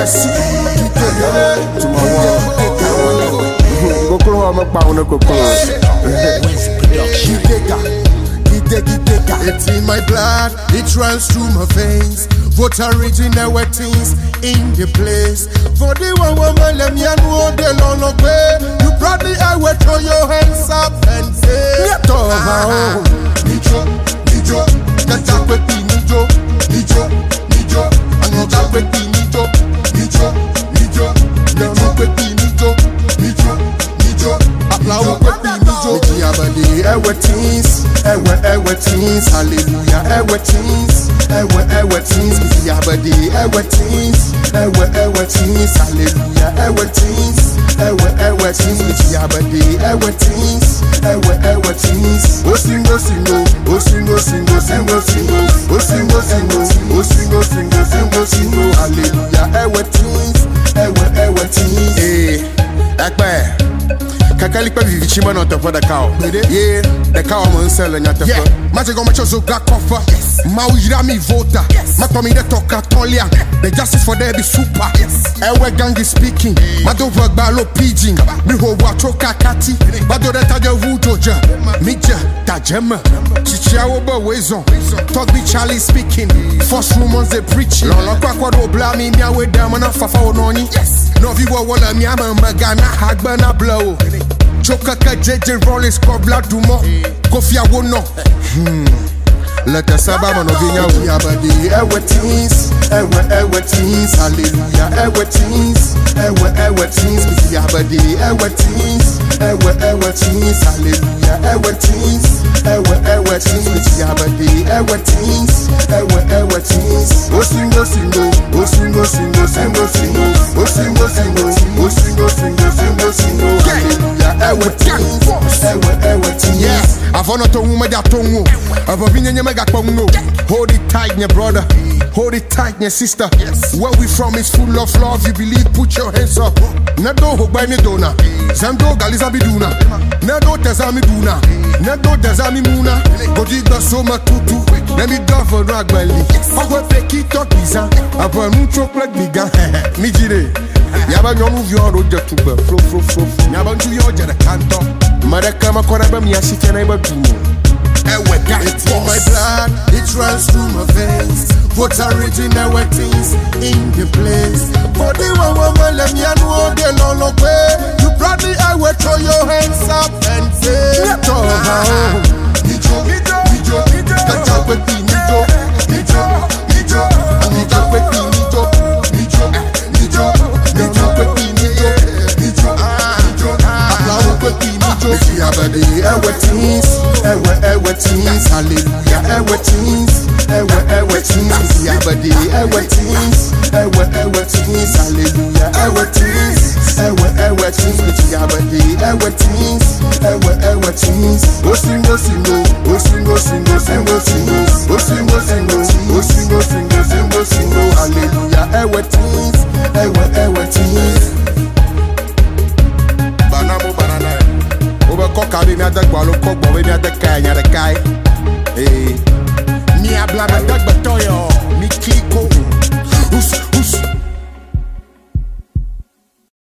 Merci. To my wall. Kokoro ama pa una kokoro. It's in my blood, it runs through my veins. Vote original wettings in the place. For the one woman, let me know the long way. You proudly I will throw your hands up and say, Nijo, Nijo, Nijo, Nijo, Nijo, Nijo, and you got with Nijo, Nijo, Nijo, Nijo, Nijo, Nijo, Nijo, Applaud with Nijo, Yabadi, our teens, our teens, hallelujah, our teens, Yabadi, our teens, hallelujah, our teens, Yabadi, our teens, Osingo, singo, Osingo, singo, singo, singo, Osingo, singo, Osingo, singo, singo, singo, hallelujah, our teens, Hey, Akbar. Kakalipa vivichima no topo the cow. Yeah, the cow man selling at the yeah. Magic so black offer. Mawira mi voter. Matomi the talker tolia. The justice for there be super. Ewe gangi speaking. Mado work balo pigeon. Mi ho wachoka kati. Mado the taja wujoja. Mija tajema. Chichia oba wezon. Talk be Charlie speaking. First rumors they preaching. Lolo kwa kwa do blami mi awe damana fafa ononi. No viwa wala mi ama magana hagba na blow. Chokaka JJ Rollins Kobla Dumo Kofi Awono Let us have a novinia Yabadi, our teens, hallelujah, our teens, Yabadi, our teens, hallelujah, our teens, Yabadi, our teens, Osingo, singo, Osingo, singo, singo, singo, Osingo, singo, Osingo, singo, singo, singo, hallelujah, our teens, yeah, I've on a tongue, my tongue, I've hold it tight, your brother. Hold it tight, your sister. Yes. Where we from is full of love. You believe, put your hands up. Nado hogba dona. Zando galiza biduna. Nado tezami duna. Nado tezami muna. Godiga soma tutu. Let me go for drag belly. Ogwe peki tokiza. Aba nucho plek biga. Mijire. Yaba nyomu vyoro jetuba. Flow. Yaba nju yoje de kanto. Madaka makona ba miyashike na iba tumo. It's in my blood, it runs through my veins. What's original wettings in the place. For the one woman, let me know the long way. You proudly I will throw your hands up and say, Nijo, Nijo, Nijo, Nijo, Yabadi, our teens, hallelujah, our teens, Yabadi, our teens, hallelujah, our teens, Yabadi, our teens, Osingo, singo, Osingo, singo, singo, singo, Osingo, singo, Osingo, singo, singo, singo, hallelujah, our teens, banana. Coca be me at the ball, cock, but we at the kai. Hey, me a blabber, dog, but toyo, me kiko.